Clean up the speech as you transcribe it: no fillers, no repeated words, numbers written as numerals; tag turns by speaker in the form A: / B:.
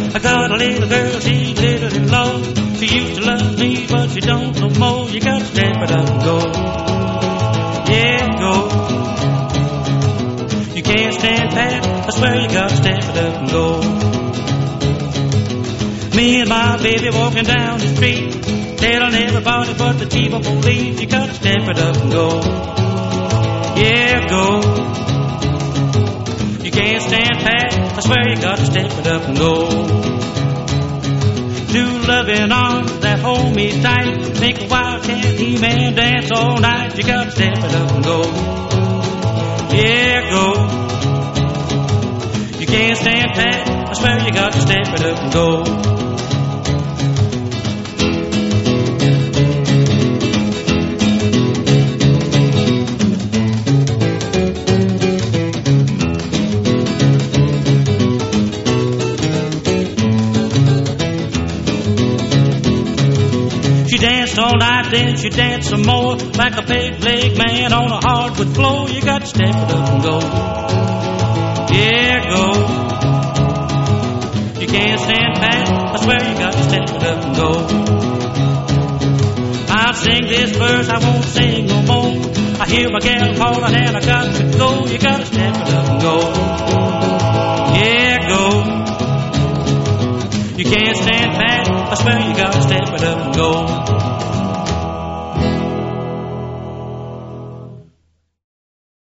A: I got a little girl, she's little in love. She used to love me, but she don't no more. You gotta step it up and go. Yeah, go. You can't stand pat, I swear you gotta step it up and go. Me and my baby walking down the street, telling everybody but the chief of police, you gotta step it up and go. Yeah, go. You can't stand pat, I swear you gotta step it up and go. Two loving arms that hold me tight, make a wildcat He-Man dance all night, you gotta step it up and go. Yeah, go. You can't stand pat, I swear you gotta step it up and go. She danced all night, then she danced some more, like a peg-leg man on a hardwood floor. You got to step it up and go. Yeah, go. You can't stand pat, I swear you got to step it up and go. I'll sing this verse, I won't sing no more. I hear my gal calling and I got to go. You got to step it up and go. Yeah, go. You can't stand pat, I swear you gotta step it up and go.